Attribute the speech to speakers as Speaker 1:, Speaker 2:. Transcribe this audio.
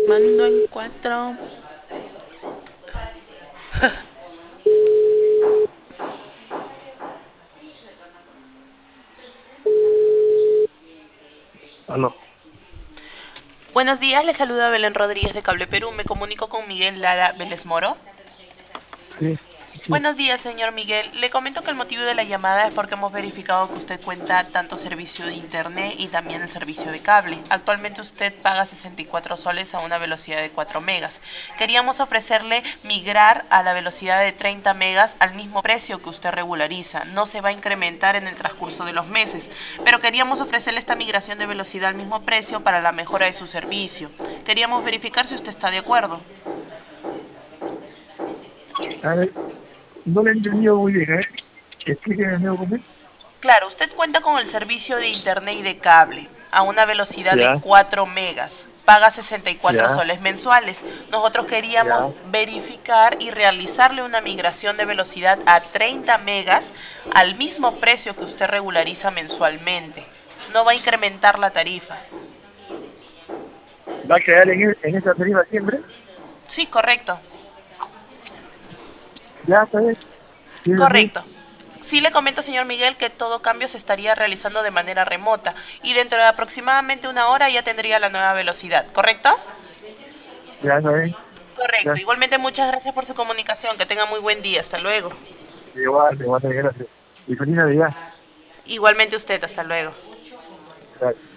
Speaker 1: Mando en cuatro.
Speaker 2: Aló.
Speaker 1: Buenos días, le saluda Belén Rodríguez de Cable Perú. Me comunico con Miguel Lara Vélez Moro.
Speaker 2: Sí, sí.
Speaker 1: Buenos días, señor Miguel. Le comento que el motivo de la llamada es porque hemos verificado que usted cuenta tanto servicio de internet y también el servicio de cable. Actualmente usted paga 64 soles a una velocidad de 4 megas. Queríamos ofrecerle migrar a la velocidad de 30 megas al mismo precio que usted regulariza. No se va a incrementar en el transcurso de los meses, pero queríamos ofrecerle esta migración de velocidad al mismo precio para la mejora de su servicio. Queríamos verificar si usted está de acuerdo.
Speaker 2: A ver, no le he entendido muy bien, ¿eh? Explíqueme de nuevo cómo es.
Speaker 1: Claro, usted cuenta con el servicio de internet y de cable a una velocidad de
Speaker 2: Ya,
Speaker 1: 4 megas. Paga 64
Speaker 2: ya,
Speaker 1: soles mensuales. Nosotros queríamos
Speaker 2: ya.
Speaker 1: verificar y realizarle una migración de velocidad a 30 megas al mismo precio que usted regulariza mensualmente. No va a incrementar la tarifa.
Speaker 2: ¿Va a quedar en esa tarifa siempre?
Speaker 1: Sí, correcto.
Speaker 2: Ya, está bien. Sí, es así.
Speaker 1: Correcto. Sí le comento, señor Miguel, que todo cambio se estaría realizando de manera remota y dentro de aproximadamente una hora ya tendría la nueva velocidad, ¿correcto?
Speaker 2: Ya, está bien.
Speaker 1: Correcto.
Speaker 2: Ya.
Speaker 1: Igualmente, muchas gracias por su comunicación. Que tenga muy buen día. Hasta luego.
Speaker 2: Igual, gracias. Y feliz Navidad.
Speaker 1: Igualmente usted. Hasta luego.
Speaker 2: Gracias.